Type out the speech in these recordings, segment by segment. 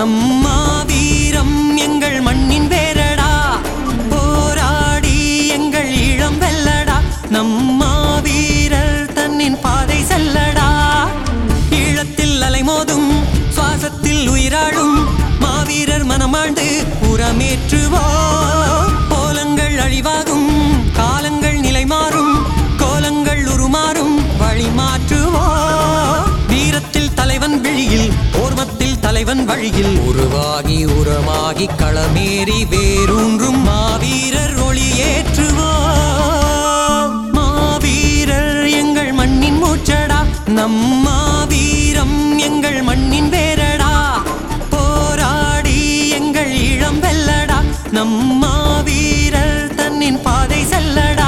நம்மா வீரம் எங்கள் மண்ணின் வேரடா, போராடி எங்கள் ஈழம் வெல்லடா, நம்மா வீரர் தன்னின் பாதை செல்லடா. ஈழத்தில் அலைமோதும் சுவாசத்தில் உயிராடும் மாவீரர் மனமாண்டு புறமேற்றுவோம். கோலங்கள் அழிவாகும், காலங்கள் நிலை மாறும், கோலங்கள் உருமாறும், வழி மாற்றுவோம். வீரத்தில் தலைவன் விழியில், ஓர்மத்தில் தலைவன் வழியில், உருவாகி உரமாகி களமேறி வேரூன்றும் மாவீரர் ஒளியேற்றுவோம். மாவீரர் எங்கள் மண்ணின் மூச்சடா, நம்மா வீரம் எங்கள் மண்ணின் வேரடா, போராடி எங்கள் ஈழம் வெல்லடா, நம்மா வீரர் தன்னின் பாதை செல்லடா.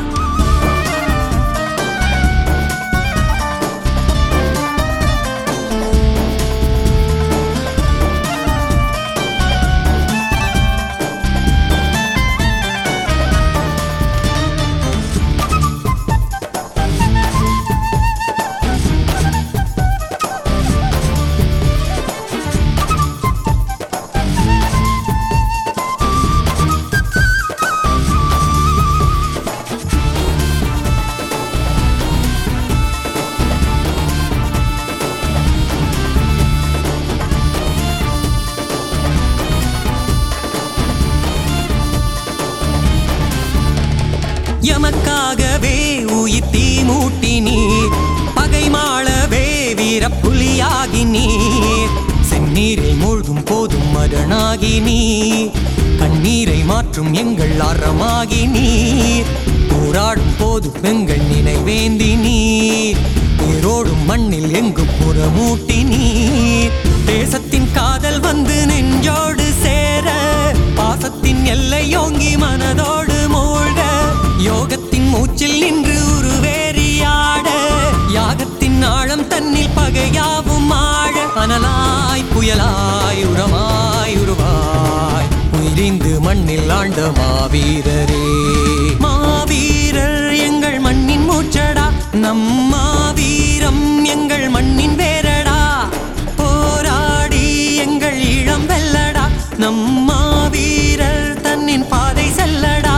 எமக்காகவே உயிர் தீ மூட்டி நீர், பகை மாளவே வீரப்புலியாகி நீர், செந்நீரில் மூழ்கும் போதும் மரணாகி நீர், கண்ணீரை மாற்றும் எங்கள் அறமாகி நீர், போராடும் போதும் எங்கள் நினைவேந்தி நீர், நீரோடும் மண்ணில் எங்கும் புறமூட்டி நீர். தேசத்தின் காதல் வந்து நெஞ்சோடு சேர, பாசத்தின் எல்லையோங்கி மனதோடு மூழ்க, யோகத்தின் மூச்சில் நின்று உருவேறியாட, யாகத்தின் ஆழம் தன்னில் பகையாவும் ஆழ, அனலாய் புயலாய் உரமாய் உருவாய் உயிரிந்து மண்ணில் ஆண்ட மாவீரரே. மாவீரர் எங்கள் மண்ணின் மூச்சடா, நம்மா வீரம் எங்கள் மண்ணின் வேரடா, போராடி எங்கள் ஈழம் வெல்லடா, நம்மா வீரர் தன்னின் பாதை செல்லடா.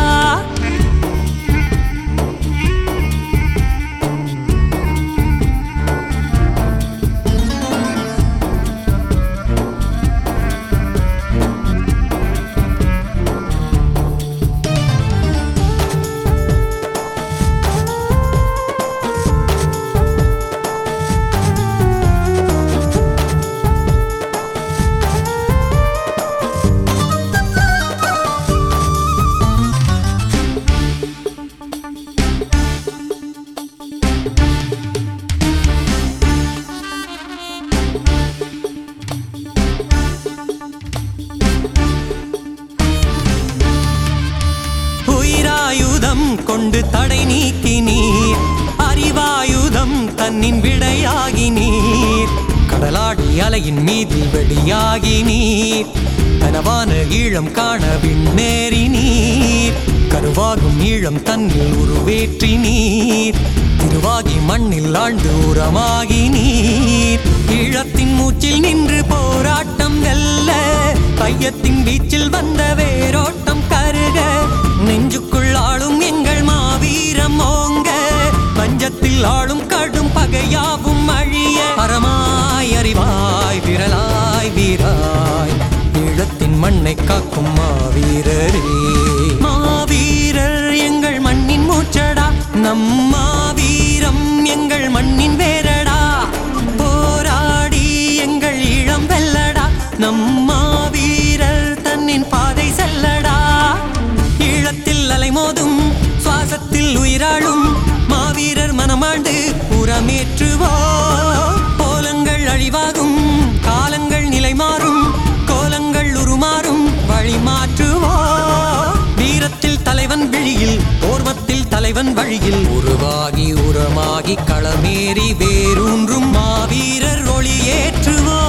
உயிராயுதம் கொண்டு தடை நீக்கி நீர், அறிவாயுதம் தன்னின் விடையாகி நீர், கடலாடி அலையின் மீதில் வெடியாகி நீர், கனவான ஈழம் காண விண்ணேறி நீர், கருவாகும் ஈழம் தன்னில் உருவேற்றி நீர், திருவாகி மண்ணில் ஆழ்ந்து உரமாகி நீர், ஈழத்தின் மூச்சில் நின்று போராட்டம் வெல்ல, கையத்தின் வீச்சில் வந்த வேரோட்டம் கருக, நெஞ்சுக்குள் ஆளும் எங்கள் மாவீரம் ஓங்க, பஞ்சத்தில் ஆளும் கடும் பகையாவும் அழிய, அறமாய் அறிவாய் விரலாய் வீராய் ஈழத்தின் மண்ணை காக்கும் மாவீரரே. மாவீரர் எங்கள் மண்ணின் மூச்சடா, நம்மா வீரம் எங்கள் மண்ணின் வேரடா, போராடி எங்கள் ஈழம் வெல்லடா, நம்மா வீரர் தன்னின் பாதை செல்லடா. ஈழத்தில் அலைமோதும் சுவாசத்தில் உயிராடும் மாவீரர் மனமாண்டு புறமேற்றுவோம். கோலங்கள் அழிவாகும், காலங்கள் நிலை மாறும், கோலங்கள் உருமாறும், வழி மாற்றுவோம். வீரத்தில் தலைவன் விழியில், ஓர்மத்தில் தலைவன் வழியில், உருவாகி உரமாகி களமேறி வேரூன்றும் மாவீரர் ஒளியேற்றுவோம்.